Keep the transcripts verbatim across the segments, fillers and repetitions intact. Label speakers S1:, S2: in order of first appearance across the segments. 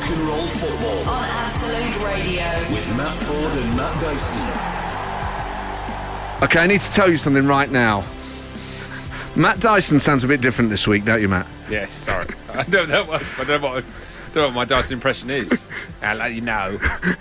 S1: Rock and Roll Football
S2: on Absolute Radio
S1: with Matt Ford and Matt Dyson.
S3: Okay, I need to tell you something right now. Matt Dyson sounds a bit different this week, don't you, Matt?
S4: Yes, sorry. I don't know what I don't know what, I don't know what my Dyson impression is. I'll let you know.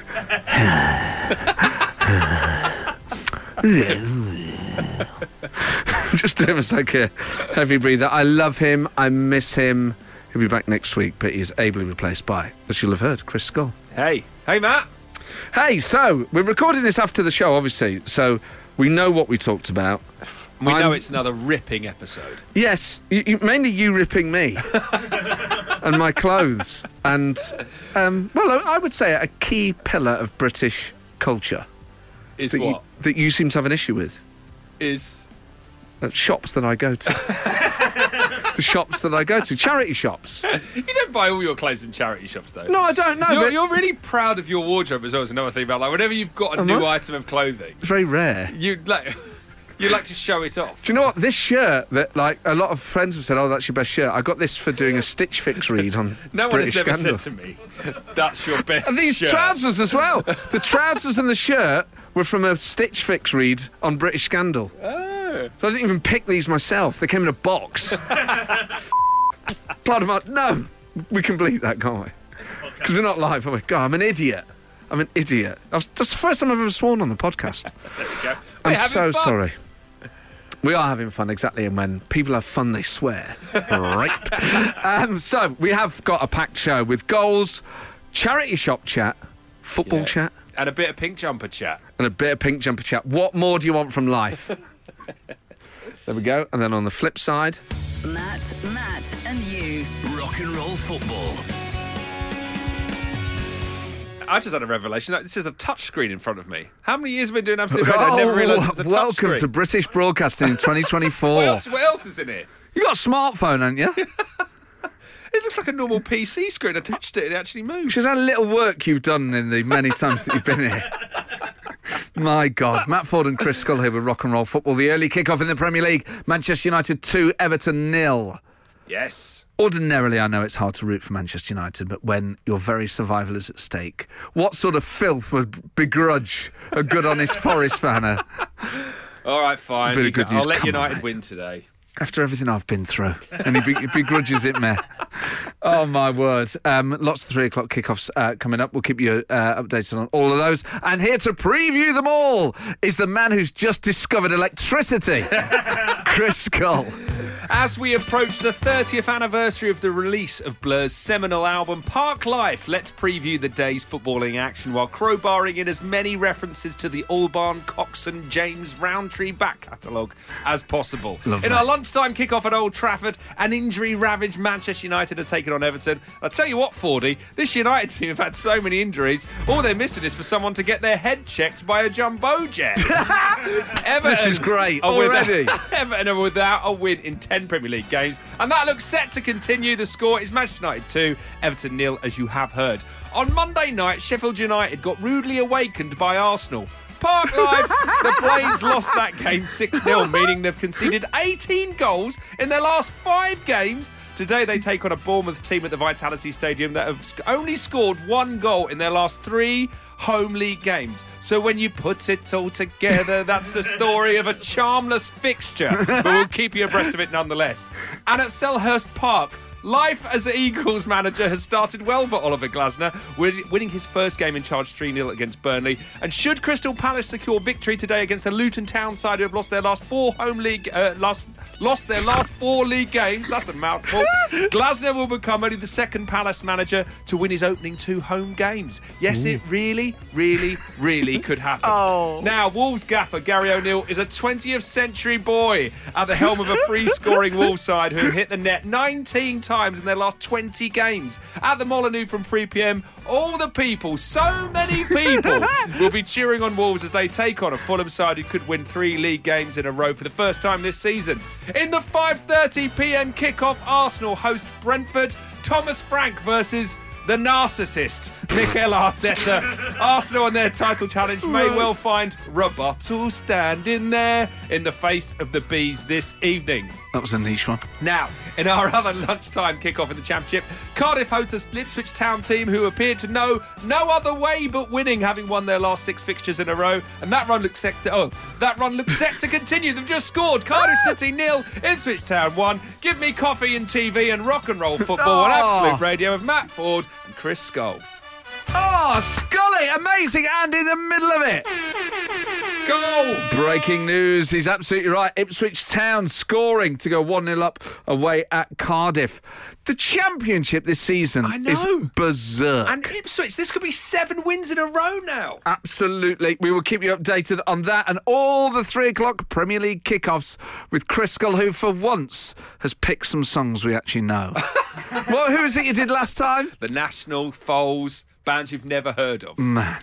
S3: Just doing it like a heavy breather. I love him. I miss him. He'll be back next week, but he's ably replaced by, as you'll have heard, Chris Skull.
S4: Hey. Hey, Matt.
S3: Hey, so we're recording this after the show, obviously, so we know what we talked about.
S4: We
S3: I'm,
S4: know it's another ripping episode.
S3: Yes, you, you, mainly you ripping me and my clothes. And, um, well, I would say a key pillar of British culture.
S4: Is
S3: that
S4: what?
S3: You, that you seem to have an issue with.
S4: Is...
S3: Uh, shops that I go to. The shops that I go to. Charity shops.
S4: You don't buy all your clothes in charity shops, though.
S3: No, I don't know.
S4: You're,
S3: but
S4: you're really proud of your wardrobe as well, is another thing about, like, whenever you've got a
S3: Am
S4: new
S3: I?
S4: item of clothing,
S3: it's very rare.
S4: you like... You like to show it off.
S3: Do you know what? This shirt that, like, a lot of friends have said, oh, that's your best shirt. I got this for doing a Stitch Fix read on
S4: No
S3: British
S4: one has ever
S3: Scandal.
S4: said to me, that's your best
S3: And these
S4: shirt.
S3: trousers as well. The trousers and the shirt were from a Stitch Fix read on British Scandal.
S4: Oh.
S3: So I didn't even pick these myself. They came in a box. Part of my... No, we can bleep that, can't we? Because we're not live, are we? God, I'm an idiot. I'm an idiot. I was, that's the first time I've ever sworn on the podcast.
S4: There you go.
S3: I'm
S4: We're having
S3: so
S4: fun.
S3: sorry. We are having fun, exactly, and when people have fun, they swear. Right. Um, so, we have got a packed show with goals, charity shop chat, football
S4: Yeah.
S3: chat,
S4: And a bit of pink jumper chat.
S3: and a bit of pink jumper chat. What more do you want from life? There we go. And then on the flip side...
S2: Matt, Matt and you.
S1: Rock and Roll Football.
S4: I just had a revelation. This is a touch screen in front of me. How many years have we been doing Absolute Radio? I never realised it was a touch
S3: welcome
S4: screen.
S3: to British Broadcasting in twenty twenty-four.
S4: What else, what else is in here?
S3: You got a smartphone, haven't you?
S4: It looks like a normal P C screen. I touched it, it actually moved.
S3: Which is how little work you've done in the many times that you've been here. My God. Matt Ford and Chris Skull here with Rock and Roll Football. The early kick-off in the Premier League. Manchester United two, Everton nil.
S4: Yes.
S3: Ordinarily, I know it's hard to root for Manchester United, but when your very survival is at stake, what sort of filth would begrudge a good, honest Forest fan?
S4: All right, fine.
S3: Bit of
S4: You
S3: good
S4: can-
S3: news.
S4: I'll let
S3: Come on,
S4: United
S3: mate.
S4: win today.
S3: After everything I've been through, and he, be- he begrudges it, meh. Oh, my word. Um, lots of three o'clock kickoffs uh, coming up. We'll keep you uh, updated on all of those. And here to preview them all is the man who's just discovered electricity, Chris Skull.
S4: As we approach the thirtieth anniversary of the release of Blur's seminal album Park Life, let's preview the day's footballing action while crowbarring in as many references to the Albarn, Coxon, James Roundtree back catalogue as possible.
S3: Lovely.
S4: In our lunchtime kickoff at Old Trafford, an injury-ravaged Manchester United are taking on Everton. I'll tell you what, Fordy, this United team have had so many injuries, all they're missing is for someone to get their head checked by a jumbo jet. Everton,
S3: This is great.
S4: are without-
S3: Already.
S4: Everton are without a win in ten Premier League games, and that looks set to continue. The score is Manchester United two, Everton nil, as you have heard. On Monday night, Sheffield United got rudely awakened by Arsenal. Park Life, the Blades lost that game six nil, meaning they've conceded eighteen goals in their last five games. Today they take on a Bournemouth team at the Vitality Stadium that have only scored one goal in their last three home league games. So when you put it all together, that's the story of a charmless fixture, but we'll keep you abreast of it nonetheless. And at Selhurst Park, life as Eagles manager has started well for Oliver Glasner, win- winning his first game in charge three nil against Burnley. And should Crystal Palace secure victory today against the Luton Town side, who have lost their last four home league, uh, last lost their last four league games, that's a mouthful, Glasner will become only the second Palace manager to win his opening two home games. Yes, Ooh. It really, really, really could happen.
S3: Oh.
S4: Now, Wolves gaffer Gary O'Neill is a twentieth century boy at the helm of a free-scoring Wolves side who have hit the net nineteen times in their last twenty games. At the Molineux from three p.m, all the people, so many people, will be cheering on Wolves as they take on a Fulham side who could win three league games in a row for the first time this season. In the five thirty p.m kickoff, Arsenal host Brentford. Thomas Frank versus the narcissist, Mikel Arteta. Arsenal and their title challenge may well find rebuttal standing there in the face of the Bees this evening.
S3: That was a niche one.
S4: Now, in our other lunchtime kickoff in the Championship, Cardiff host a Ipswich Town team who appeared to know no other way but winning, having won their last six fixtures in a row, and that run looks set. To, oh, that run looks set to continue. They've just scored. Cardiff City nil, Ipswich Town one. Give me coffee and T V and rock and roll football on
S3: Oh.
S4: Absolute Radio with Matt Ford and Chris Skull.
S3: Oh, Scully, amazing, and in the middle of it.
S4: Goal!
S3: Breaking news, he's absolutely right. Ipswich Town scoring to go one nil up away at Cardiff. The Championship this season
S4: I know.
S3: is berserk.
S4: And Ipswich, this could be seven wins in a row now.
S3: Absolutely. We will keep you updated on that and all the three o'clock Premier League kickoffs with Chris Skull, who for once has picked some songs we actually know. What? Who was it you did last time?
S4: The National, Foals, bands you've never heard of.
S3: Man.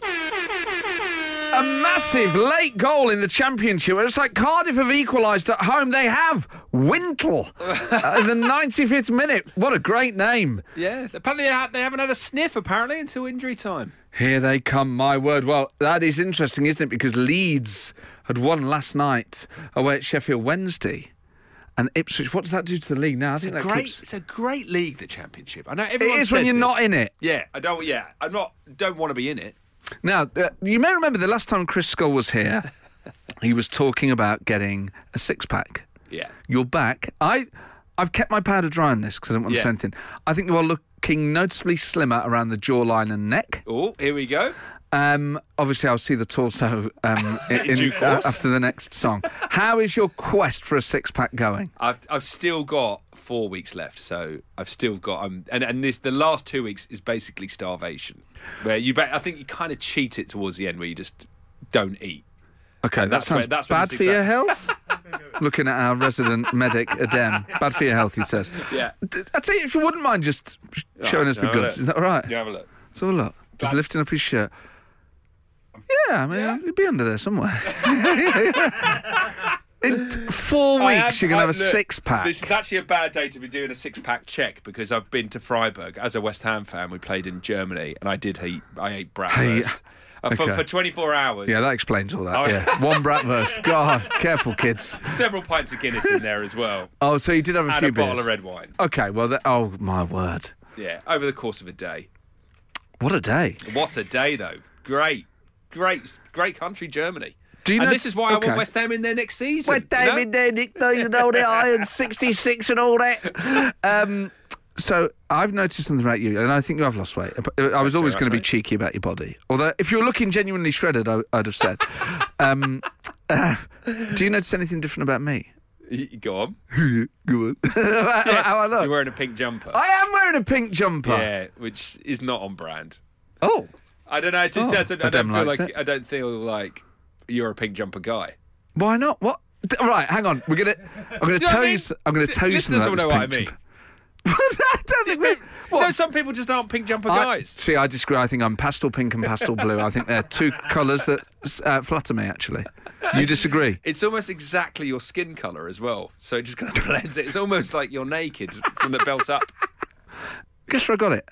S3: A massive late goal in the Championship. It's like Cardiff have equalised at home. They have. Wintle. uh, the ninety-fifth minute. What a great name.
S4: Yeah, apparently they ha- they haven't had a sniff, apparently, until injury time.
S3: Here they come, my word. Well, that is interesting, isn't it? Because Leeds had won last night away at Sheffield Wednesday. And Ipswich, what does that do to the league now? I think that
S4: Great,
S3: keeps...
S4: it's a great league, the Championship. I know
S3: It
S4: everyone
S3: is when
S4: says
S3: you're
S4: this.
S3: not in it.
S4: Yeah, I don't. Yeah, I'm not. Don't want to be in it.
S3: Now, uh, you may remember the last time Chris Skull was here, he was talking about getting a six-pack.
S4: Yeah.
S3: You're back. I, I've kept my powder dry on this because I don't want to
S4: Yeah.
S3: say anything. I think you are looking noticeably slimmer around the jawline and neck.
S4: Oh, here we go.
S3: Um, obviously, I'll see the torso um, in,
S4: due
S3: uh,
S4: course.
S3: after the next song. How is your quest for a six-pack going?
S4: I've I've still got four weeks left, so I've still got. Um, and and this the last two weeks is basically starvation, where you. Ba- I think you kind of cheat it towards the end, where you just don't eat.
S3: Okay,
S4: And
S3: that
S4: that's
S3: sounds
S4: where- that's when
S3: bad
S4: the
S3: for your
S4: six-pack-
S3: health. Looking at our resident medic, Adem. Bad for your health, he says.
S4: Yeah.
S3: D- I tell you, if you wouldn't mind just showing
S4: Oh,
S3: us the
S4: have a
S3: goods,
S4: look.
S3: is that all right?
S4: You have a look.
S3: So look, just
S4: Bad-
S3: lifting up his shirt. Yeah, I mean,
S4: Yeah.
S3: it'd be under there somewhere. In t- four
S4: I
S3: weeks,
S4: am-
S3: you're going
S4: I-
S3: to have a
S4: look,
S3: six-pack.
S4: This is actually a bad day to be doing a six-pack check because I've been to Freiburg as a West Ham fan. We played in Germany, and I did eat. I ate bratwurst
S3: Hey,
S4: uh, for,
S3: okay.
S4: for twenty-four hours.
S3: Yeah, that explains all that.
S4: Oh.
S3: Yeah, one bratwurst. God, careful, kids.
S4: Several pints of Guinness in there as well,
S3: Oh, so you did have a
S4: and
S3: few
S4: a
S3: beers.
S4: bottle of red wine.
S3: Okay, well, that, oh my word,
S4: Yeah, over the course of a day.
S3: what a day!
S4: What a day, though. Great, great, great country, Germany.
S3: Do you
S4: and
S3: know-
S4: this is why I
S3: okay.
S4: want West Ham in there next season.
S3: With David there, Nick Dean and all that, Iron sixty-six and all that. Um, so I've noticed something about you, and I think you have lost weight. I was always
S4: right,
S3: going to be
S4: mate.
S3: cheeky about your body. Although, if you were looking genuinely shredded, I, I'd have said. um, uh, do you notice anything different about me?
S4: You- you Go on.
S3: Go on. how, how I look?
S4: You're wearing a pink jumper.
S3: I am wearing a pink jumper.
S4: Yeah, which is not on brand.
S3: Oh.
S4: I don't know. It just
S3: Oh,
S4: doesn't. I don't
S3: Adem
S4: feel
S3: likes
S4: like.
S3: it.
S4: I don't feel like you're a pink jumper guy.
S3: Why not? What? D- Right, hang on. We're gonna. I'm gonna
S4: Do you know
S3: tell
S4: what I
S3: you.
S4: mean?
S3: s- I'm gonna tell you
S4: Listeners
S3: something
S4: will
S3: about
S4: know
S3: this
S4: what I
S3: pink
S4: mean.
S3: jumper. I don't think that. What?
S4: No, some people just aren't pink jumper
S3: I-
S4: guys.
S3: see, I disagree. I think I'm pastel pink and pastel blue. I think they're two colours that uh, flatter me, actually. You disagree?
S4: It's almost exactly your skin colour as well. So it just kind of blends it. It's almost like you're naked from the belt up.
S3: Guess where I got it?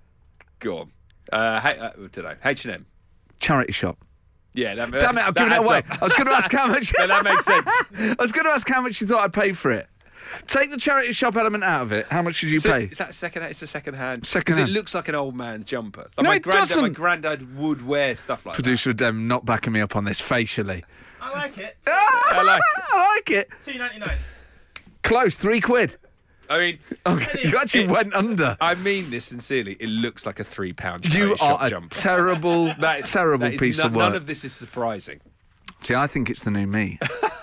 S4: Go on. Uh, hey, uh, I don't know. H and M.
S3: Charity shop.
S4: Yeah. That,
S3: Damn it,
S4: that
S3: I've given it
S4: adds
S3: away.
S4: up.
S3: I was going to ask how much.
S4: Yeah, that makes sense.
S3: I was going to ask how much you thought I paid for it. Take the charity shop element out of it. How much did you
S4: So
S3: pay?
S4: is that second? It's a second hand.
S3: Second
S4: Because
S3: hand.
S4: it looks like an old man's jumper. Like
S3: No,
S4: my
S3: it
S4: granddad, my
S3: doesn't.
S4: granddad would wear stuff like
S3: Producer Dem not backing me up on this facially.
S5: I like it.
S3: Ah,
S4: I like
S3: I like it.
S5: two ninety-nine.
S3: Close, three quid.
S4: that. I mean,
S3: Okay, you actually
S4: It-
S3: went under.
S4: I mean this sincerely. It looks like a three pound
S3: You
S4: shop
S3: are a
S4: jumper.
S3: terrible,
S4: That is-
S3: terrible
S4: that is
S3: piece
S4: no-
S3: of work.
S4: None of this is surprising.
S3: See, I think it's the new me.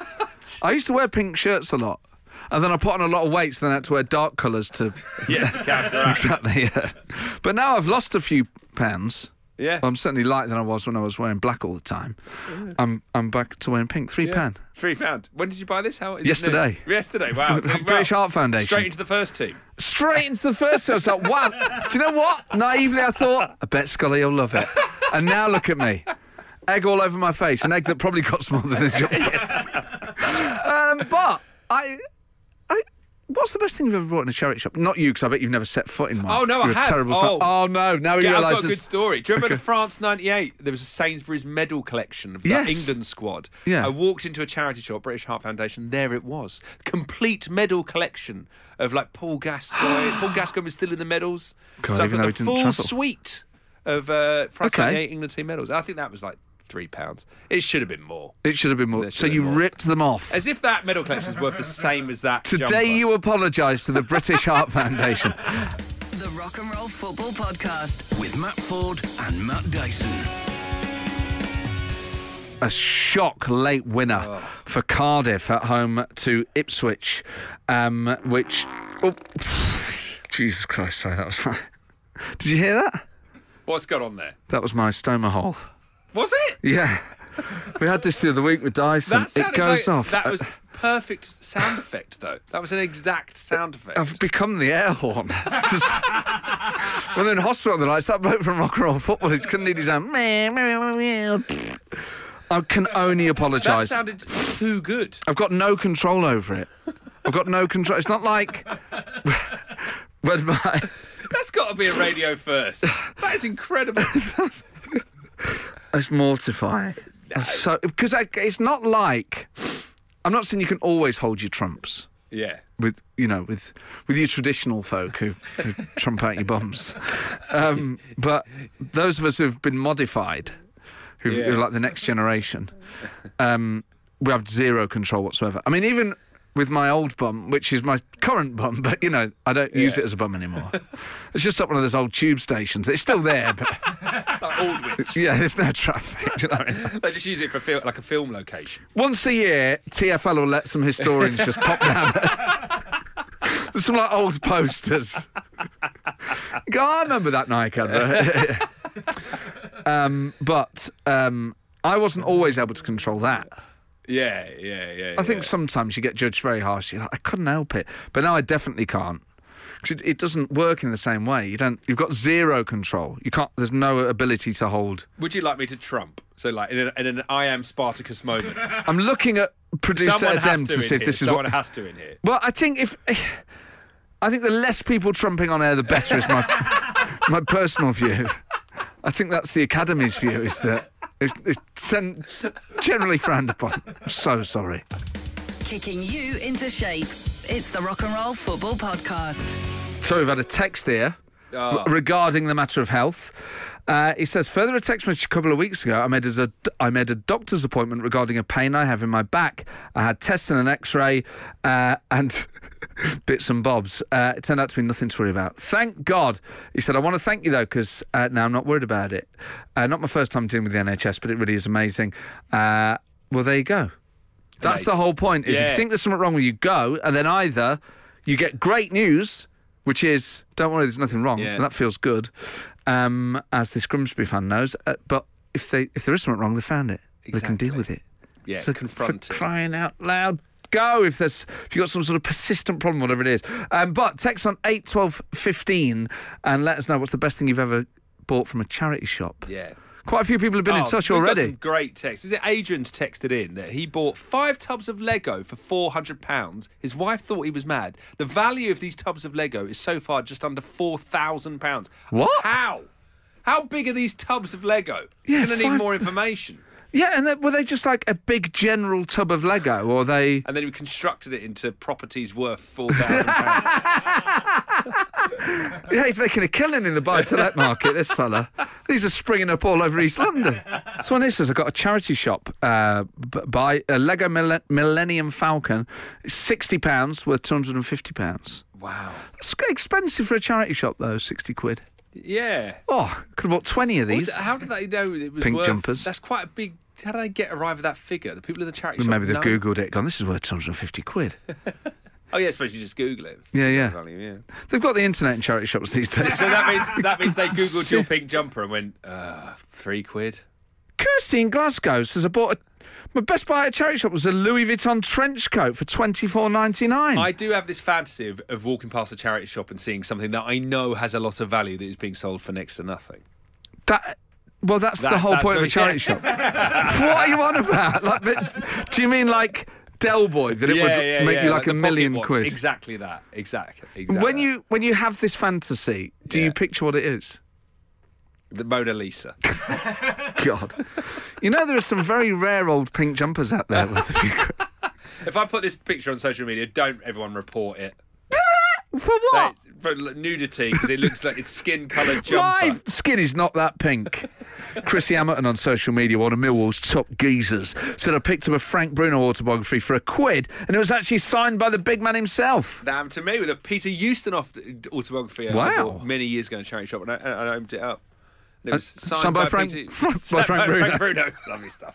S3: I used to wear pink shirts a lot. And then I put on a lot of weight, so then I had to wear dark colours to...
S4: Yeah, to counteract.
S3: Exactly, yeah. But now I've lost a few pounds.
S4: Yeah.
S3: I'm certainly lighter than I was when I was wearing black all the time. I'm I'm back to wearing pink. Three
S4: Yeah.
S3: pound.
S4: Three pound. When did you buy this? How is it
S3: Yesterday.
S4: new? Yesterday. Wow. So,
S3: British
S4: wow.
S3: Heart Foundation.
S4: Straight into the first team.
S3: Straight into the first one. I was like, wow. Do you know what? Naively, I thought, I bet Scully will love it. And now look at me. Egg all over my face. An egg that probably costs more than a jumper. um, but I... I what's the best thing you've ever bought in a charity shop? Not you, because I bet you've never set foot in one.
S4: Oh, no, I
S3: You're a
S4: have.
S3: terrible
S4: Oh.
S3: snob. Oh, no, now he
S4: Yeah, I've
S3: realises.
S4: got a good story. Do you remember
S3: Okay.
S4: the France ninety-eight? There was a Sainsbury's medal collection of the
S3: Yes.
S4: England squad.
S3: Yeah.
S4: I walked into a charity shop, British Heart Foundation. There it was, complete medal collection of like Paul Gascoigne. Paul Gascoigne was still in the medals.
S3: God,
S4: so I've
S3: even
S4: got
S3: though
S4: the
S3: he didn't
S4: full
S3: travel.
S4: suite of uh, France
S3: Okay.
S4: ninety-eight England team medals. I think that was like three pounds. It should have been more.
S3: It should have been more.
S4: There should
S3: So
S4: have
S3: you
S4: been more.
S3: ripped them off.
S4: As if that medal collection is worth the same as that.
S3: Today
S4: jumper.
S3: you apologise to the British Heart Foundation.
S2: The Rock and Roll Football Podcast.
S1: With Matt Ford and Matt Dyson.
S3: A shock late winner
S4: Oh.
S3: for Cardiff at home to Ipswich, um, which... Oh, Jesus Christ, sorry, that was my... Did you hear that?
S4: What's going on there?
S3: That was my stoma hole.
S4: Was it?
S3: Yeah. We had this the other week with Dyson.
S4: That
S3: It
S4: sounded
S3: goes
S4: like,
S3: off.
S4: That was perfect sound effect, though. That was an exact sound effect.
S3: I've become the air horn. It's just, when they're in hospital, they're like, it's that bloke from Rock and Roll Football. He couldn't need his own. I can only
S4: that
S3: apologise.
S4: sounded too good.
S3: I've got no control over it. I've got no control. It's not like when my...
S4: That's got to be a radio first. That is incredible.
S3: It's mortifying. It's so because it's not like I'm not saying you can always hold your trumps
S4: Yeah.
S3: with you know with with your traditional folk who, who trump out your bums, um, but those of us who've been modified, who've,
S4: Yeah.
S3: who are like the next generation, um, we have zero control whatsoever. I mean, even with my old bum, which is my current bum, but you know I don't use
S4: Yeah.
S3: it as a bum anymore. It's just up one of those old tube stations. It's still there, but
S4: Like Aldwych.
S3: yeah, there's no traffic. Do you know what I mean?
S4: They just use it for fil- like a film location.
S3: Once a year, T F L will let some historians just pop down. There's some like old posters. You go, I remember that Nike advert. um, but um, I wasn't always able to control that.
S4: Yeah, yeah, yeah.
S3: I think
S4: yeah.
S3: sometimes you get judged very harshly. Like, I couldn't help it, but now I definitely can't. Because it, it doesn't work in the same way. You don't. You've got zero control. You can't. There's no ability to hold.
S4: Would you like me to trump? So, like, in an, in an I am Spartacus moment.
S3: I'm looking at producer
S4: Someone has
S3: Adem
S4: to,
S3: to
S4: in
S3: see if
S4: here.
S3: this is
S4: Someone
S3: what.
S4: has to in here.
S3: Well, I think if I think the less people trumping on air, the better. Is my my personal view. I think that's the Academy's view. Is that it's, it's sen- generally frowned upon. I'm so sorry.
S2: Kicking you into shape. It's the Rock and Roll Football Podcast.
S3: So we've had a text here
S4: Oh.
S3: r- regarding the matter of health. Uh, he says, further a text message a couple of weeks ago, I made, a, I made a doctor's appointment regarding a pain I have in my back. I had tests and an x-ray uh, and bits and bobs. Uh, it turned out to be nothing to worry about. Thank God. He said, I want to thank you, though, because uh, now I'm not worried about it. Uh, not my first time dealing with the N H S, but it really is amazing. Uh, well, there you go. That's the
S4: Amazing.
S3: whole point, is if
S4: Yeah.
S3: you think there's something wrong with you, go, and then either you get great news, which is, don't worry, there's nothing wrong,
S4: Yeah.
S3: and that feels good, um, as this Grimsby fan knows. Uh, but if they if there is something wrong, they found it. They can deal
S4: Exactly.
S3: with it.
S4: Yeah,
S3: So
S4: confront
S3: for
S4: it.
S3: crying out loud, go if there's if you've got some sort of persistent problem, whatever it is. Um, but text on eight twelve fifteen and let us know what's the best thing you've ever bought from a charity shop.
S4: Yeah.
S3: Quite a few people have been in
S4: Oh,
S3: touch
S4: we've got
S3: already.
S4: some great texts. Is it Adrian's texted in that he bought five tubs of Lego for four hundred pounds? His wife thought he was mad. The value of these tubs of Lego is so far just under four thousand pounds.
S3: What?
S4: How? How big are these tubs of Lego?
S3: Yeah,
S4: You're going to need
S3: five-
S4: more information.
S3: Yeah, and then, were they just like a big general tub of Lego, or they?
S4: And then we constructed it into properties worth four thousand pounds.
S3: Yeah, he's making a killing in the buy-to-let market, this fella. These are springing up all over East London. So one says, I've got a charity shop, uh, b- buy a Lego Mille- Millennium Falcon, it's sixty pounds, worth two hundred fifty pounds.
S4: Wow.
S3: That's expensive for a charity shop, though, sixty quid.
S4: Yeah.
S3: Oh, could have bought twenty of
S4: What was
S3: these.
S4: it- how did they know it was
S3: Pink
S4: worth...
S3: jumpers.
S4: That's quite a big... How do they get arrive at that figure? The people in the charity shop
S3: Maybe they've
S4: know?
S3: Googled it, gone, this is worth two hundred fifty quid.
S4: Oh, yeah, I suppose you just Google it.
S3: Yeah, yeah.
S4: Value, yeah.
S3: They've got the internet in charity shops these days.
S4: So that means that means they googled your pink jumper and went uh, three quid.
S3: Kirsty in Glasgow says, I bought a... My best buy at a charity shop was a Louis Vuitton trench coat for twenty-four ninety-nine.
S4: I do have this fantasy of, of walking past a charity shop and seeing something that I know has a lot of value that is being sold for next to nothing.
S3: That... Well, that's, the
S4: That's-
S3: whole
S4: that's
S3: point of a
S4: the-
S3: charity
S4: yeah.
S3: shop. What are you on about? Like, but, do you mean like Del Boy that it
S4: yeah,
S3: would
S4: yeah,
S3: make
S4: yeah,
S3: you like,
S4: the
S3: a
S4: pocket
S3: million
S4: watch.
S3: quid.
S4: Exactly that. Exactly. exactly
S3: When
S4: that.
S3: you when you have this fantasy, do
S4: Yeah.
S3: you picture what it is?
S4: The Mona Lisa.
S3: God. You know, there are some very rare old pink jumpers out there with a few quid.
S4: If I put this picture on social media, don't everyone report it.
S3: For what?
S4: For nudity, because it looks like it's skin-coloured jumper.
S3: My skin is not that pink. Chrissy Hamilton on social media, one of Millwall's top geezers, said I picked up a Frank Bruno autobiography for a quid, and it was actually signed by the big man himself.
S4: That happened to me with a Peter Ustinov autobiography I
S3: Wow.
S4: bought many years ago in a charity shop, and I, and I opened it up. And it was
S3: Uh,
S4: signed,
S3: signed by
S4: by,
S3: Frank-
S4: Peter,
S3: by
S4: signed
S3: Frank Bruno.
S4: Bruno. Lovely stuff.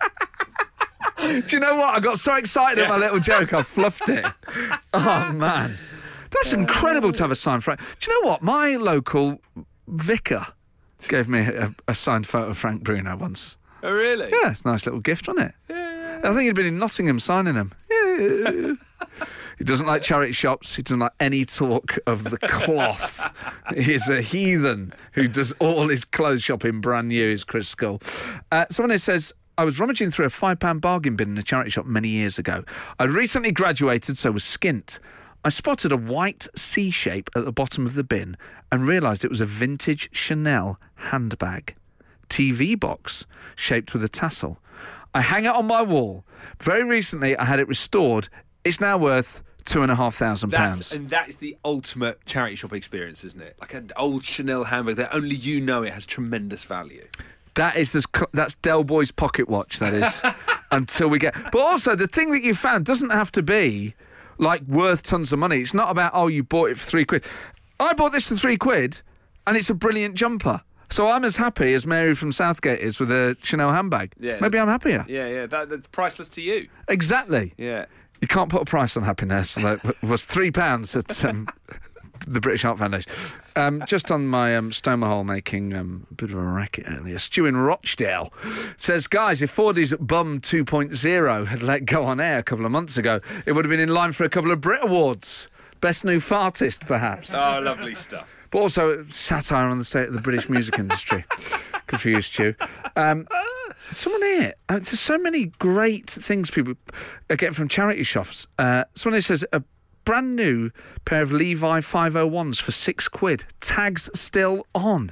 S3: Do you know what? I got so excited at my little joke, I fluffed it. Oh, man. That's incredible to have a signed Frank. Do you know what? My local vicar gave me a, a signed photo of Frank Bruno once.
S4: Oh, really?
S3: Yeah, it's a nice little gift, wasn't it?
S4: Yeah.
S3: I think he'd been in Nottingham signing them. Yeah. He doesn't like charity shops. He doesn't like any talk of the cloth. He's a heathen who does all his clothes shopping brand new, is Chris Skull. Uh, someone here says, I was rummaging through a five pound bargain bin in a charity shop many years ago. I'd recently graduated, so was skint. I spotted a white C shape at the bottom of the bin and realised it was a vintage Chanel handbag. T V box shaped with a tassel. I hang it on my wall. Very recently, I had it restored. It's now worth two and a half thousand
S4: That's,
S3: pounds.
S4: and that is the ultimate charity shop experience, isn't it? Like an old Chanel handbag that only you know it has tremendous value.
S3: That is this, that's Del Boy's pocket watch. That is until we get. But also, the thing that you found doesn't have to be like worth tons of money. It's not about, oh, you bought it for three quid. I bought this for three quid, and it's a brilliant jumper. So I'm as happy as Mary from Southgate is with a Chanel handbag.
S4: Yeah.
S3: Maybe I'm happier.
S4: Yeah, yeah. That, that's priceless to you.
S3: Exactly.
S4: Yeah.
S3: You can't put a price on happiness. That was three pounds at um, the British Heart Foundation. Um, just on my um, stoma hole making um, a bit of a racket earlier. Stu in Rochdale says, guys, if Fordy's Bum two point oh had let go on air a couple of months ago, it would have been in line for a couple of Brit Awards. Best new fartist, perhaps.
S4: Oh, lovely stuff.
S3: But also satire on the state of the British music industry. Good for you, Stu. Um, someone here, uh, there's so many great things people are getting from charity shops. Uh, someone here says, a brand new pair of Levi five oh ones for six quid. Tags still on.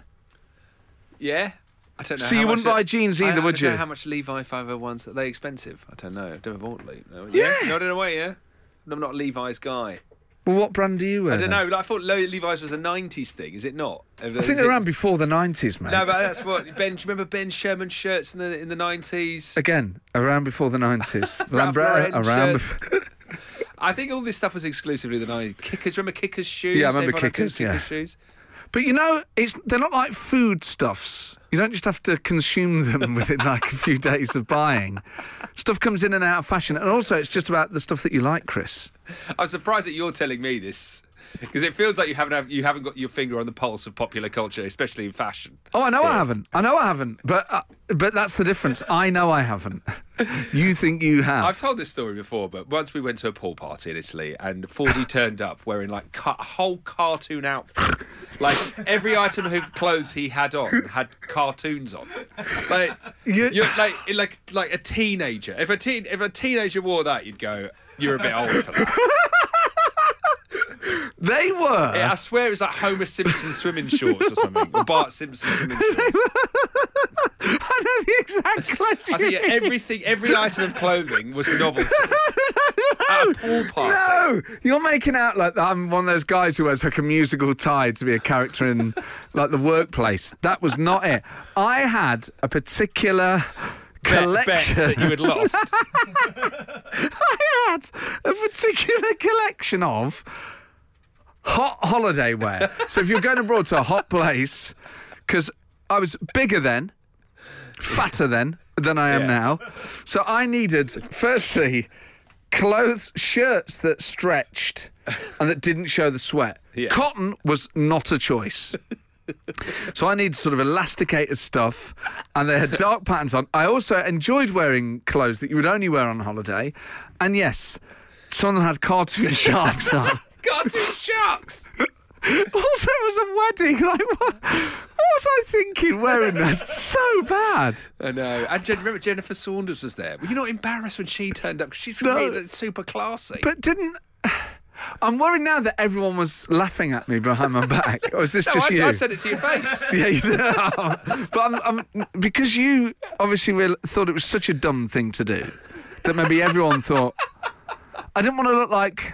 S4: Yeah. I don't know.
S3: So
S4: how
S3: you
S4: much
S3: wouldn't
S4: it-
S3: buy jeans either,
S4: I, I
S3: would
S4: don't
S3: you?
S4: know how much Levi five oh ones, are they expensive? I don't know. I've never bought Levi. No,
S3: Yeah.
S4: No, no, no, wait, yeah. I'm not a Levi's guy.
S3: Well, what brand do you wear?
S4: I don't
S3: then?
S4: know. Like, I thought Le- Levi's was a nineties thing. Is it not?
S3: I think they're around before the nineties, mate.
S4: No, but that's what Ben. Do you remember Ben Sherman shirts in the in the nineties?
S3: Again, around before the nineties.
S4: Ralph
S3: Lambretta,
S4: Lauren
S3: around
S4: shirts.
S3: before...
S4: I think all this stuff was exclusively the nineties. Kickers, remember Kickers shoes?
S3: Yeah, I remember
S4: Everyone had
S3: Kickers,
S4: Kickers
S3: yeah.
S4: shoes.
S3: But you know, it's they're not like foodstuffs. You don't just have to consume them within like a few days of buying. Stuff comes in and out of fashion. And also, it's just about the stuff that you like, Chris.
S4: I'm surprised that you're telling me this because it feels like you haven't have, you haven't got your finger on the pulse of popular culture, especially in fashion.
S3: Oh, I know I haven't. I know I haven't. But uh, but that's the difference. I know I haven't. You think you have.
S4: I've told this story before, but once we went to a pool party in Italy and Fordy turned up wearing like ca- a whole cartoon outfit. Like every item of clothes he had on had cartoons on. Like
S3: You-
S4: you're like like like a teenager. If a teen if a teenager wore that, you'd go, you're a bit old for that.
S3: They were.
S4: Yeah, I swear it was like Homer Simpson swimming shorts or something, or Bart Simpson swimming shorts.
S3: I know the exact clothes.
S4: I think yeah, everything, every item of clothing was novelty at a pool party.
S3: No, you're making out like I'm one of those guys who wears like a musical tie to be a character in like the workplace. That was not it. I had a particular
S4: Bet,
S3: collection.
S4: bet that you had lost.
S3: I had a particular collection of hot holiday wear. So if you're going abroad to a hot place, because I was bigger then, fatter then than I am
S4: Yeah.
S3: now, so I needed, firstly, clothes, shirts that stretched and that didn't show the sweat.
S4: Yeah.
S3: Cotton was not a choice. So I needed sort of elasticated stuff, and they had dark patterns on. I also enjoyed wearing clothes that you would only wear on holiday, and yes, some of them had cartoon sharks on.
S4: Cartoon sharks.
S3: Also, it was a wedding. Like, what, what was I thinking wearing this? So bad.
S4: I know. And Jen, remember Jennifer Saunders was there. Were you not embarrassed when she turned up? 'Cause she's
S3: No.
S4: really super classy.
S3: But didn't... I'm worried now that everyone was laughing at me behind my back. Or is this
S4: no,
S3: just
S4: I,
S3: you?
S4: I said it to your face.
S3: Yeah, you did. But I'm, I'm, because you obviously real, thought it was such a dumb thing to do that maybe everyone thought... I didn't want to look like...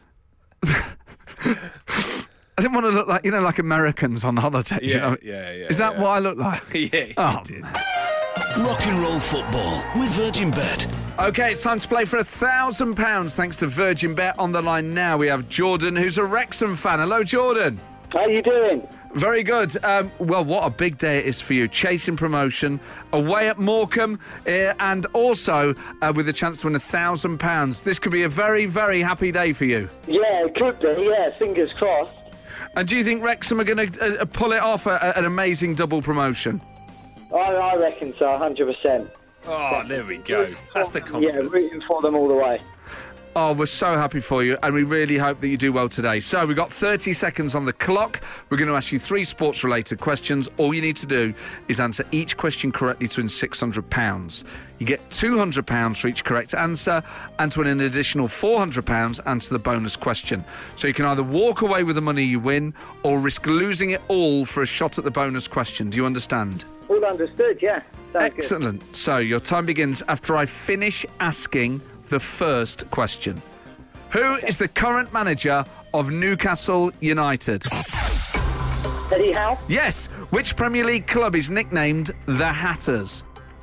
S3: I didn't want to look like, you know, like Americans on holiday.
S4: Yeah,
S3: you know?
S4: yeah, yeah.
S3: Is that
S4: yeah.
S3: what I look like?
S4: yeah, you
S3: Oh,
S4: did.
S1: Rock and roll football with Virgin Bet.
S3: OK, it's time to play for a thousand pounds thanks to Virgin Bet. On the line now, we have Jordan, who's a Wrexham fan. Hello, Jordan.
S5: How you doing?
S3: Very good. Um, well, what a big day it is for you. Chasing promotion, away at Morecambe, uh, and also uh, with a chance to win a thousand pounds. This could be a very, very happy day for you.
S5: Yeah, it could be, yeah, fingers crossed.
S3: And do you think Wrexham are going to uh, pull it off, a, a, an amazing double promotion?
S5: I, I reckon so, one hundred percent.
S4: Oh, there we go. That's the
S5: Yeah,
S4: confidence.
S5: rooting for them all the way.
S3: Oh, we're so happy for you, and we really hope that you do well today. So we've got thirty seconds on the clock. We're going to ask you three sports-related questions. All you need to do is answer each question correctly to win six hundred pounds. You get two hundred pounds for each correct answer, and to win an additional four hundred pounds, answer the bonus question. So you can either walk away with the money you win, or risk losing it all for a shot at the bonus question. Do you understand?
S5: All understood, yeah. Sounds good.
S3: Excellent. So your time begins after I finish asking the first question. Who is the current manager of Newcastle United?
S5: Eddie Howe?
S3: Yes. Which Premier League club is nicknamed the Hatters?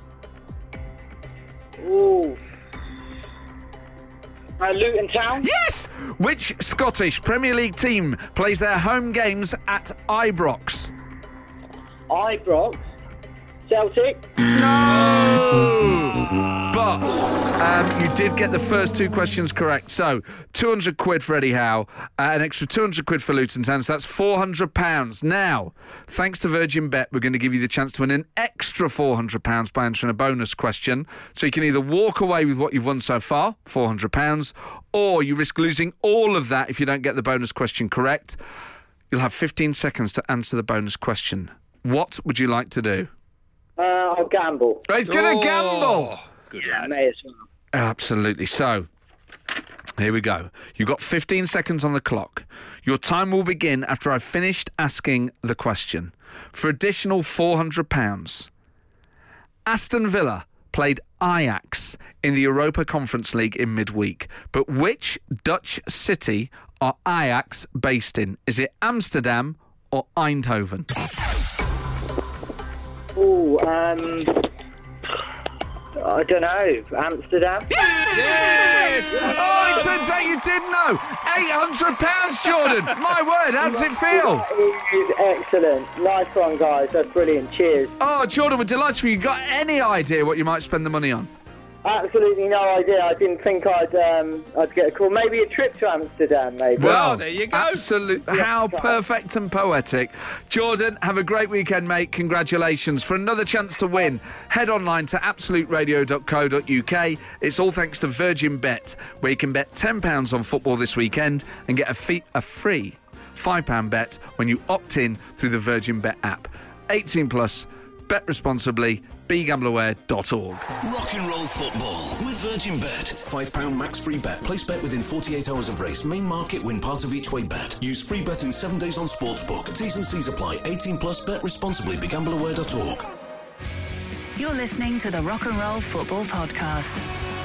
S5: Ooh. Uh, Luton Town?
S3: Yes. Which Scottish Premier League team plays their home games at Ibrox?
S5: Ibrox? Celtic?
S3: No! But um, you did get the first two questions correct. So, two hundred quid for Eddie Howe, uh, an extra two hundred quid for Luton Town. So that's four hundred pounds. Now, thanks to Virgin Bet, we're going to give you the chance to win an extra four hundred pounds by answering a bonus question. So you can either walk away with what you've won so far, four hundred pounds, or you risk losing all of that if you don't get the bonus question correct. You'll have fifteen seconds to answer the bonus question. What would you like to do?
S5: Uh, I'll gamble.
S3: He's going to gamble.
S4: Good lad.
S5: May as well.
S3: Absolutely. So, here we go. You've got fifteen seconds on the clock. Your time will begin after I've finished asking the question. For additional four hundred pounds, Aston Villa played Ajax in the Europa Conference League in midweek. But which Dutch city are Ajax based in? Is it Amsterdam or Eindhoven?
S5: Ooh, um... I don't know. Amsterdam?
S3: Yes! Oh, it turns out you did know. eight hundred pounds, Jordan. My word, how does it feel?
S5: That is excellent. Nice one, guys. That's brilliant. Cheers.
S3: Oh, Jordan, we're delighted for you. You got any idea what you might spend the money on?
S5: Absolutely no idea. I didn't think I'd um, I'd get a call. Maybe a trip to Amsterdam, maybe.
S4: Well, there you go.
S3: Absolutely. How perfect and poetic. Jordan, have a great weekend, mate. Congratulations. For another chance to win, head online to absolute radio dot co dot uk. It's all thanks to Virgin Bet, where you can bet ten pounds on football this weekend and get a, fee- a free five pound bet when you opt in through the Virgin Bet app. eighteen plus, bet responsibly, be gamble aware dot org.
S1: Rock and roll football with Virgin Bet. five pounds max free bet. Place bet within forty-eight hours of race. Main market win part of each way bet. Use free bet in seven days on Sportsbook. T's and C's apply. eighteen plus, bet responsibly. be gamble aware dot org.
S2: You're listening to the Rock and Roll Football Podcast.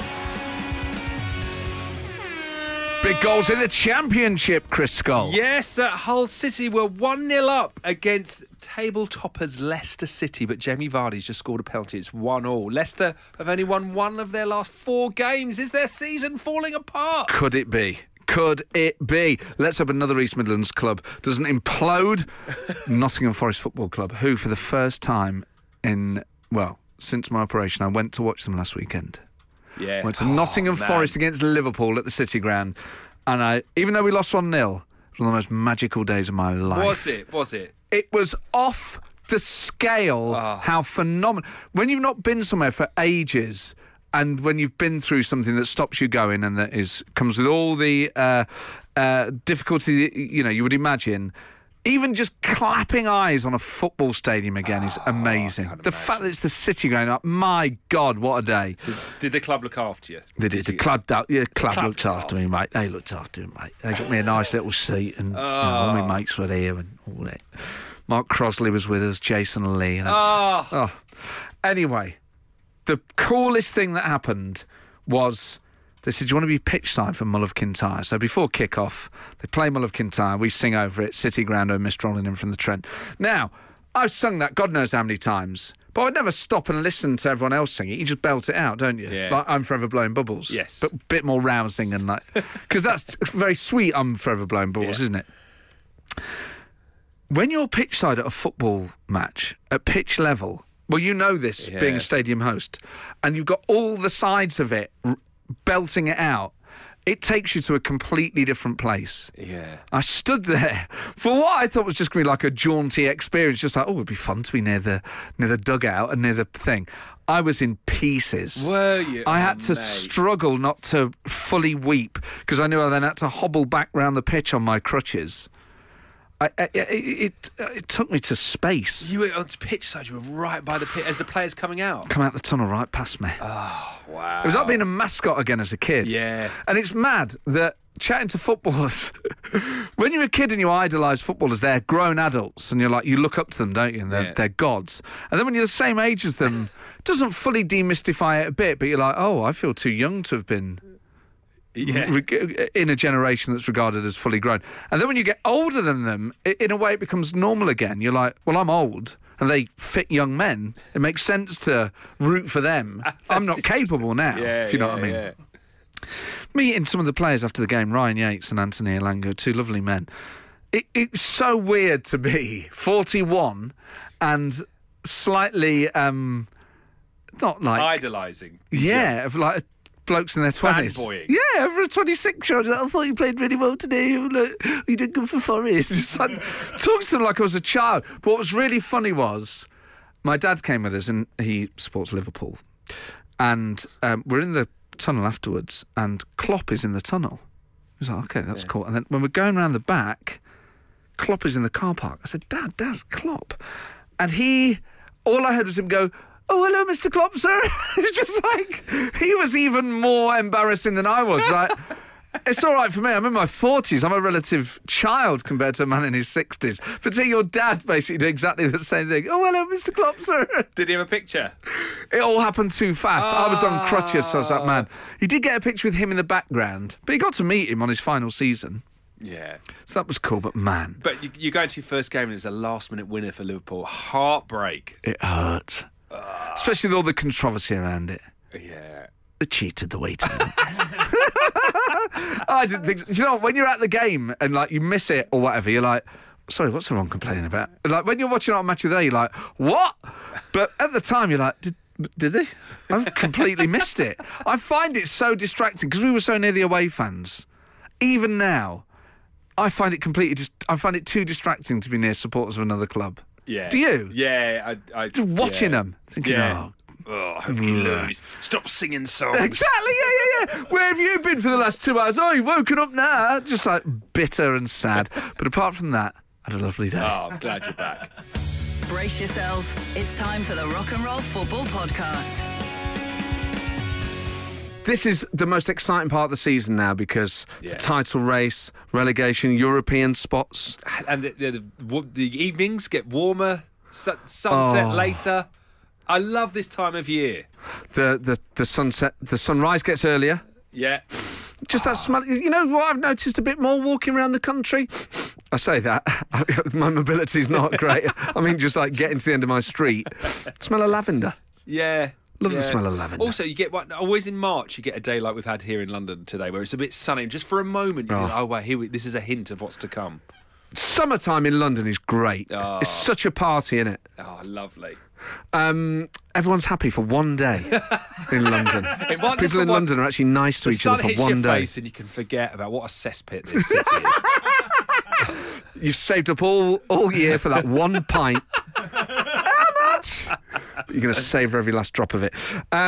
S3: Big goals in the Championship, Chris Skull.
S4: Yes, uh, Hull City were one nil up against table toppers Leicester City, but Jamie Vardy's just scored a penalty. It's one all. Leicester have only won one of their last four games. Is their season falling apart?
S3: Could it be? Could it be? Let's hope another East Midlands club doesn't implode. Nottingham Forest Football Club, who for the first time in, well, since my operation, I went to watch them last weekend.
S4: Yeah.
S3: Went to
S4: Oh,
S3: Nottingham
S4: man.
S3: Forest against Liverpool at the City Ground. And I, even though we lost one nil, it was one of the most magical days of my life.
S4: Was it? Was it?
S3: It was off the scale
S4: Oh.
S3: how phenomenal. When you've not been somewhere for ages and when you've been through something that stops you going and that is comes with all the uh, uh, difficulty, you know, you would imagine. Even just clapping eyes on a football stadium again is amazing.
S4: Oh,
S3: the fact that it's the City ground, like, my God, what a day.
S4: Did, did the club look after you?
S3: They did.
S4: did
S3: The
S4: you,
S3: club, yeah, club,
S4: club
S3: looked after me, mate. They looked after me, mate. They got me a nice little seat, and
S4: Oh.
S3: you know, all my mates were there and all that. Mark Crosley was with us, Jason Lee. And
S4: Oh.
S3: oh. Anyway, the coolest thing that happened was they said, do you want to be pitch side for Mull of Kintyre? So before kick-off, they play Mull of Kintyre, we sing over it, City Ground, and Mistrolling in from the Trent. Now, I've sung that God knows how many times, but I'd never stop and listen to everyone else sing it. You just belt it out, don't you?
S4: Yeah.
S3: Like I'm Forever Blowing Bubbles.
S4: Yes.
S3: But a bit more rousing and like... Because that's very sweet, I'm Forever Blowing Bubbles,
S4: Yeah.
S3: isn't it? When you're pitch side at a football match, at pitch level, well, you know this,
S4: Yeah.
S3: being a stadium host, and you've got all the sides of it r- belting it out, it takes you to a completely different place.
S4: Yeah.
S3: I stood there for what I thought was just going to be like a jaunty experience, just like, oh, it'd be fun to be near the near the dugout and near the thing. I was in pieces.
S4: Were you?
S3: I
S4: Oh,
S3: had to
S4: mate.
S3: struggle not to fully weep because I knew I then had to hobble back round the pitch on my crutches. I, I, it, it, it took me to space.
S4: You were on pitch side, you were right by the pit as the players coming out.
S3: Come out the tunnel right past me.
S4: Wow.
S3: It was like being a mascot again as a kid.
S4: Yeah.
S3: And it's mad that chatting to footballers, when you're a kid and you idolise footballers, they're grown adults and you're like, you look up to them, don't you? And they're,
S4: Yeah.
S3: they're gods. And then when you're the same age as them, it doesn't fully demystify it a bit, but you're like, oh, I feel too young to have been
S4: Yeah.
S3: re- in a generation that's regarded as fully grown. And then when you get older than them, i- in a way it becomes normal again. You're like, well, I'm old. And they fit young men. It makes sense to root for them. I'm not capable now,
S4: Yeah,
S3: if you know
S4: yeah,
S3: what I mean.
S4: yeah.
S3: Meeting some of the players after the game, Ryan Yates and Anthony Elango, two lovely men. It, it's so weird to be forty-one and slightly, um, not like,
S4: Idolising.
S3: yeah, of like blokes in their twenties.
S4: Fanboying.
S3: Yeah, for a twenty-six-year-old, I thought you played really well today. Look, you did good for Forest. Just like, talk to them like I was a child. But what was really funny was my dad came with us and he supports Liverpool. And um, we're in the tunnel afterwards and Klopp is in the tunnel. He was like, okay, that's cool. And then when we're going around the back, Klopp is in the car park. I said, Dad, Dad, Klopp. And he, all I heard was him go, oh, hello, Mister Klopp, sir. It's just like, he was even more embarrassing than I was. Like, it's all right for me. I'm in my forties. I'm a relative child compared to a man in his sixties. But see your dad basically do exactly the same thing. Oh, hello, Mister Klopp, sir.
S4: Did he have a picture?
S3: It all happened too fast. I was on crutches, so I was like, man. He did get a picture with him in the background, but he got to meet him on his final season.
S4: Yeah.
S3: So that was cool, but man,
S4: But you, you go into your first game and it was a last-minute winner for Liverpool. Heartbreak.
S3: it hurt. Especially with all the controversy around it.
S4: Yeah.
S3: They cheated the way to win. I didn't think... Do you know what? When you're at the game and, like, you miss it or whatever, you're like, sorry, what's everyone complaining about? Like, when you're watching on Match of the Day, you're like, what? But at the time, you're like, did, did they? I've completely missed it. I find it so distracting because we were so near the away fans. Even now, I find it completely... Just, I find it too distracting to be near supporters of another club.
S4: Yeah.
S3: Do you?
S4: Yeah. I, I,
S3: Just watching
S4: yeah.
S3: them, thinking,
S4: Yeah.
S3: oh...
S4: Oh, I hope you lose. Stop singing songs.
S3: Exactly, yeah, yeah, yeah. Where have you been for the last two hours? Oh, you've woken up now. Just like bitter and sad. But apart from that, I had a lovely day.
S4: Oh, I'm glad you're back.
S2: Brace yourselves. It's time for the Rock and Roll Football Podcast.
S3: This is the most exciting part of the season now because
S4: Yeah.
S3: the title race, relegation, European spots.
S4: And the, the, the, the evenings get warmer, su- sunset
S3: Oh.
S4: later. I love this time of year.
S3: The, the, the sunset, the sunrise gets earlier.
S4: Yeah.
S3: Just that smell. You know what I've noticed a bit more walking around the country? I say that. My mobility's not great. I mean, just like getting to the end of my street. Smell of lavender.
S4: Yeah.
S3: Love the
S4: yeah.
S3: smell of lavender.
S4: Also, you get what always in March. You get a day like we've had here in London today, where it's a bit sunny. And just for a moment, you think,
S3: Oh.
S4: "Oh, wow, here we, this is a hint of what's to come."
S3: Summertime in London is great.
S4: Oh.
S3: It's such a party, isn't it?
S4: Oh, lovely.
S3: Um, everyone's happy for one day in London.
S4: It might just
S3: People
S4: for
S3: in
S4: one-
S3: London are actually nice to
S4: The
S3: each
S4: sun
S3: other for
S4: hits
S3: one
S4: your
S3: day.
S4: face, and you can forget about what a cesspit this city is.
S3: You've saved up all, all year for that one pint. How much? But you're going to savour every last drop of it. Um,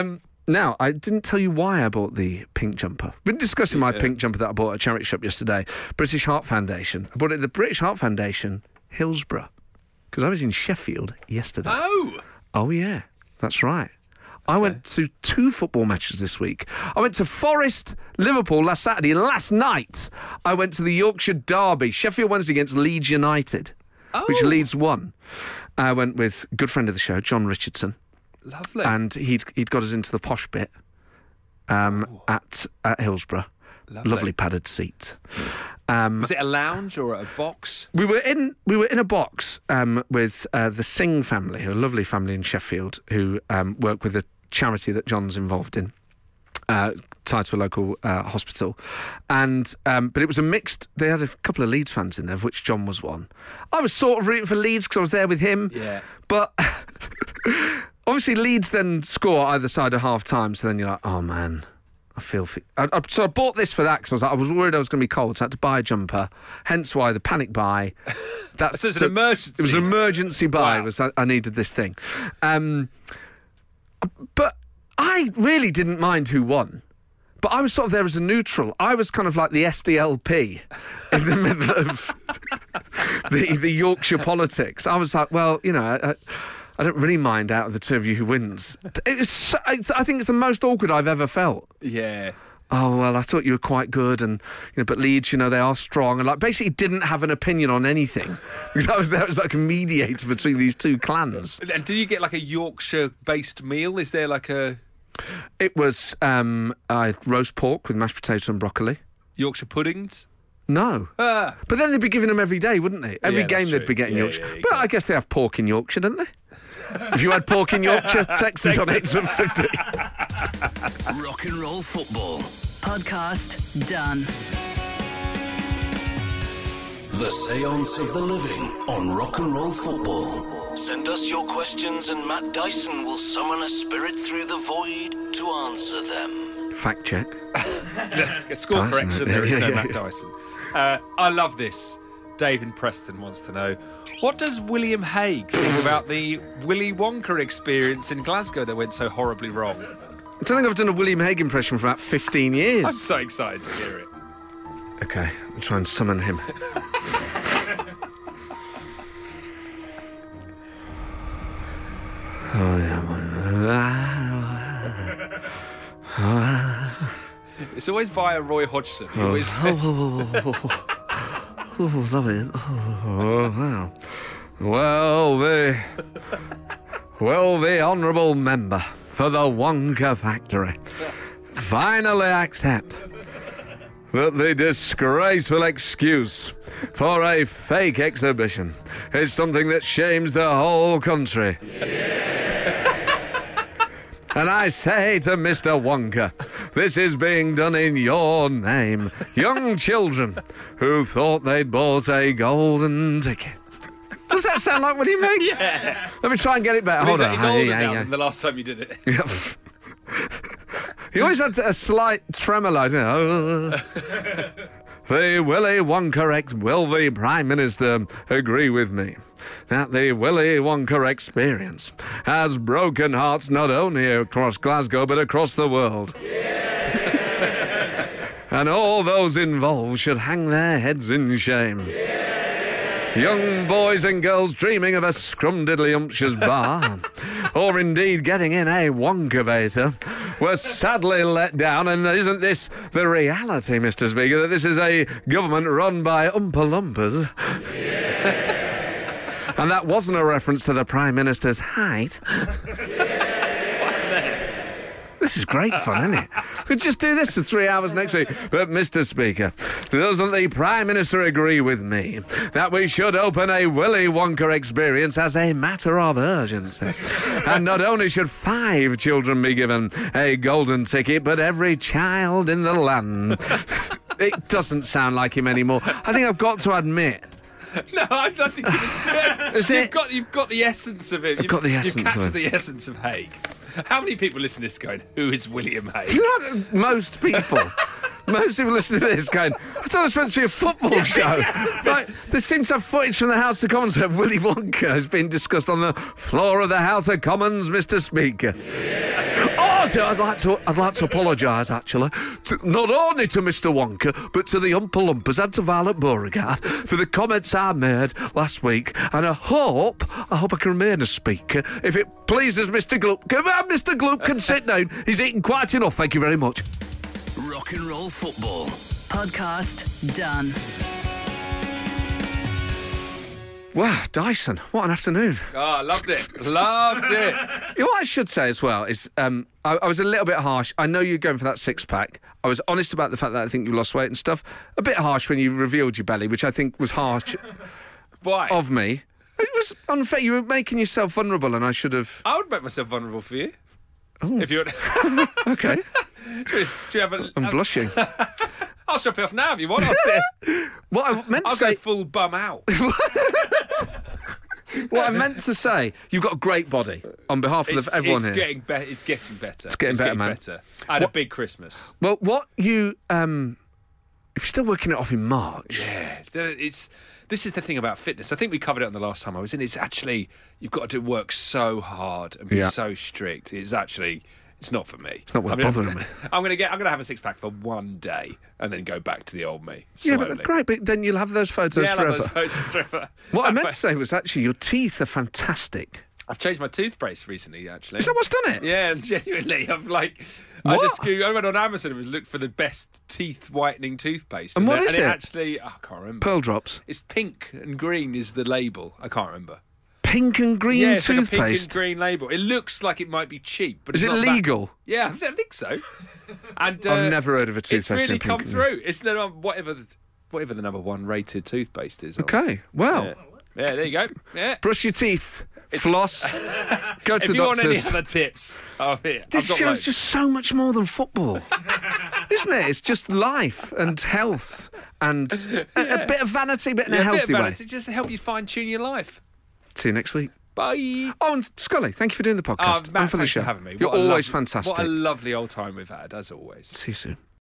S3: now, I didn't tell you why I bought the pink jumper. We've been discussing my
S4: Yeah.
S3: pink jumper that I bought at a charity shop yesterday. British Heart Foundation. I bought it at the British Heart Foundation, Hillsborough. Because I was in Sheffield yesterday.
S4: Oh!
S3: Oh, yeah. That's right. I went to two football matches this week. I went to Forest, Liverpool last Saturday. And last night, I went to the Yorkshire Derby, Sheffield Wednesday against Leeds United,
S4: Oh.
S3: which Leeds won. I went with a good friend of the show, John Richardson,
S4: Lovely.
S3: and he'd he'd got us into the posh bit um, at at Hillsborough.
S4: Lovely.
S3: Lovely padded seat. Um,
S4: Was it a lounge or a box?
S3: we were in we were in a box um, with uh, the Singh family, a lovely family in Sheffield, who um, work with a charity that John's involved in, uh, tied to a local uh, hospital. And um, but it was a mixed. They had a couple of Leeds fans in there, of which John was one. I was sort of rooting for Leeds because I was there with him.
S4: Yeah.
S3: But obviously Leeds then score either side at half time. So then you're like, oh man. I feel. Fe- I, I, so I bought this for that because I was like, I was worried I was going to be cold, so I had to buy a jumper. Hence why the panic buy. That's
S4: So it's an
S3: so-
S4: emergency.
S3: It was an emergency buy.
S4: Wow.
S3: Was I, I needed this thing, um, but I really didn't mind who won. But I was sort of there as a neutral. I was kind of like the S D L P in the middle of the the Yorkshire politics. I was like, well, you know. I, I don't really mind out of the two of you who wins. It was so, I I think it's the most awkward I've ever felt.
S4: Yeah.
S3: Oh, well, I thought you were quite good, and you know, but Leeds, you know, they are strong, and like basically didn't have an opinion on anything because I was there as like a mediator between these two clans.
S4: And do you get like a Yorkshire-based meal? Is there like a
S3: It was um, uh, roast pork with mashed potato and broccoli.
S4: Yorkshire puddings?
S3: No.
S4: Ah.
S3: But then they'd be giving them every day, wouldn't they? Every
S4: Yeah, that's
S3: game they'd
S4: true.
S3: be getting
S4: Yeah,
S3: Yorkshire.
S4: yeah, you
S3: but
S4: can.
S3: I guess they have pork in Yorkshire, don't they? If you had pork in Yorkshire, text us on eight seven five zero.
S1: Rock and roll football.
S2: Podcast done.
S1: The Seance of the Living on Rock and Roll Football. Send us your questions and Matt Dyson will summon a spirit through the void to answer them.
S3: Fact check.
S4: A score
S3: Dyson.
S4: correction, there is
S3: Yeah,
S4: no
S3: yeah,
S4: Matt
S3: yeah.
S4: Dyson. Uh, I love this. Dave in Preston wants to know, what does William Hague think about the Willy Wonka experience in Glasgow that went so horribly wrong?
S3: I don't think I've done a William Hague impression for about fifteen years.
S4: I'm so excited to hear it.
S3: Okay, I'll try and summon him. Oh, yeah.
S4: It's always via Roy Hodgson. He always,
S3: Oh, love it. Oh, wow. Well, the... Well, the honourable member for the Wonka Factory finally accept that the disgraceful excuse for a fake exhibition is something that shames the whole country. And I say to Mister Wonka, this is being done in your name. Young children who thought they'd bought a golden ticket. Does that sound like William Hague?
S4: yeah.
S3: Let me try and get it better.
S4: He's,
S3: Hold on.
S4: he's older
S3: Yeah,
S4: now
S3: yeah.
S4: than the last time you did it.
S3: He always had a slight tremolo. You know. The Willy Wonka ex- will the Prime Minister agree with me that the Willy Wonka experience has broken hearts not only across Glasgow but across the world? And all those involved should hang their heads in shame. Young boys and girls dreaming of a scrumdiddly-umptious bar, or indeed getting in a Wonkavator, were sadly let down. And isn't this the reality, Mister Speaker, that this is a government run by Oompa Loompas? And that wasn't a reference to the Prime Minister's height. This is great fun, isn't it? We'll just do this for three hours next week. But, Mister Speaker, doesn't the Prime Minister agree with me that we should open a Willy Wonka experience as a matter of urgency? And not only should five children be given a golden ticket, but every child in the land. It doesn't sound like him anymore. I think I've got to admit.
S4: No, I don't think it's good.
S3: Is
S4: you've
S3: it?
S4: got you've got the essence of it. You've
S3: got the essence
S4: You've
S3: of
S4: captured
S3: it.
S4: the essence of Hague. How many people listen to this going, who is William Hague?
S3: Not most people. Most people listen to this going, I thought it was supposed to be a football show. Right, there seems to have footage from the House of Commons where Willy Wonka has been discussed on the floor of the House of Commons, Mister Speaker. Oh, I'd, I'd like to I'd like to apologise, actually, to, not only to Mister Wonka, but to the Umpa Lumpers and to Violet Beauregard for the comments I made last week. And I hope, I hope I can remain a speaker if it pleases Mister Gloop. Come on, Mister Gloop can sit down. He's eaten quite enough, thank you very much.
S1: Rock and roll football.
S2: Podcast done.
S3: Wow, Dyson, what an afternoon.
S4: Oh, I loved it. Loved it.
S3: You know what I should say as well is um, I, I was a little bit harsh. I know you're going for that six-pack. I was honest about the fact that I think you lost weight and stuff. A bit harsh when you revealed your belly, which I think was harsh
S4: Why?
S3: of me. It was unfair. You were making yourself vulnerable and I should have...
S4: I would make myself vulnerable for you. If you would.
S3: Okay.
S4: should, should have a,
S3: I'm
S4: have,
S3: blushing.
S4: I'll strip it off now if you want. I'll, sit.
S3: What I meant to
S4: I'll
S3: say...
S4: go full bum out.
S3: What I meant to say, you've got a great body on behalf of
S4: It's,
S3: the, everyone
S4: it's
S3: here.
S4: getting be- it's getting better. It's
S3: getting better, man.
S4: better. I had
S3: What-
S4: a big Christmas.
S3: Well, what you... Um, if you're still working it off in March...
S4: Yeah, the- it's this is the thing about fitness. I think we covered it on the last time I was in. It's actually you've got to work so hard and be
S3: Yeah.
S4: so strict. It's actually it's not for me. It's
S3: not worth bothering with.
S4: I'm gonna get. I'm gonna have a six pack for one day and then go back to the old me.
S3: Yeah,
S4: Slowly.
S3: but great, but then you'll have those photos
S4: Yeah, I
S3: forever.
S4: love those photos forever.
S3: What I
S4: That
S3: meant
S4: pho-
S3: to say was actually your teeth are fantastic.
S4: I've changed my toothpaste recently. Actually,
S3: Is that what's done it?
S4: Yeah, genuinely. I've like, I
S3: What?
S4: just go- I went on Amazon and was looked for the best teeth whitening toothpaste.
S3: And what
S4: then-
S3: is
S4: and
S3: it?
S4: Actually, oh, I can't remember.
S3: Pearl drops.
S4: It's pink and green is the label. I can't remember.
S3: Pink and green
S4: Yeah, it's like a pink and
S3: toothpaste.
S4: green label. It looks like it might be cheap, but
S3: Is
S4: it's
S3: it
S4: not that-
S3: legal?
S4: Yeah, I th- I think so. And uh,
S3: I've never heard of a
S4: It's
S3: toothpaste
S4: really
S3: in pink
S4: come
S3: and-
S4: through. It's the num- whatever the, whatever the number one rated toothpaste is. on-
S3: Okay, well,
S4: Yeah. yeah, there you go. Yeah.
S3: brush your teeth, floss, go to
S4: If
S3: the
S4: you want any
S3: doctors.
S4: other tips, oh, here.
S3: This
S4: I've got
S3: show's
S4: loads.
S3: just so much more than football, isn't it? It's just life and health and a, a bit of vanity, but in
S4: Yeah,
S3: a
S4: a bit
S3: healthy
S4: of
S3: way.
S4: vanity just to help you fine tune your life.
S3: See you next week.
S4: Bye.
S3: Oh, and Scully, thank you for doing the
S4: Oh,
S3: podcast
S4: Matt,
S3: and for the
S4: thanks
S3: show.
S4: for having me.
S3: You're
S4: What a
S3: always
S4: lovely-
S3: fantastic.
S4: What a lovely old time we've had, as always.
S3: See you soon.